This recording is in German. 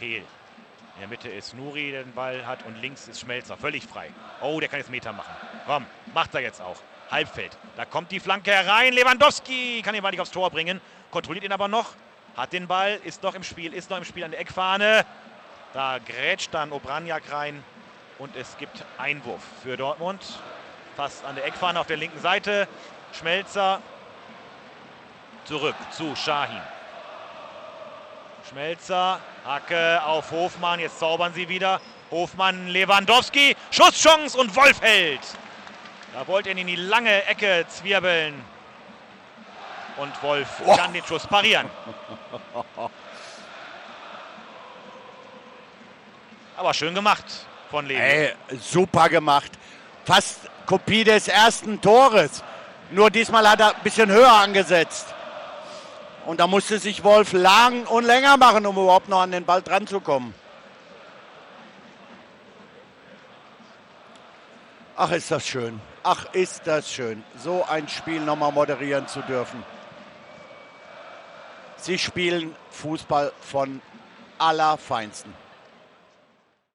Kehl. In der Mitte ist Nuri, der den Ball hat, und links ist Schmelzer, völlig frei. Oh, der kann jetzt Meter machen. Komm, macht er jetzt auch. Halbfeld, da kommt die Flanke herein. Lewandowski kann den Ball nicht aufs Tor bringen, kontrolliert ihn aber noch. Hat den Ball, ist noch im Spiel an der Eckfahne. Da grätscht dann Obraniak rein und es gibt Einwurf für Dortmund. Fast an der Eckfahne auf der linken Seite. Schmelzer zurück zu Şahin. Schmelzer, Hacke auf Hofmann, jetzt zaubern sie wieder. Hofmann, Lewandowski, Schusschance und Wolf hält. Da wollte er ihn in die lange Ecke zwirbeln. Und Wolf kann den Schuss parieren. Aber schön gemacht von Levi. Ey, super gemacht. Fast Kopie des ersten Tores. Nur diesmal hat er ein bisschen höher angesetzt. Und da musste sich Wolf lang und länger machen, um überhaupt noch an den Ball dran zu kommen. Ach, ist das schön. Ach, ist das schön, so ein Spiel nochmal moderieren zu dürfen. Sie spielen Fußball von Allerfeinsten.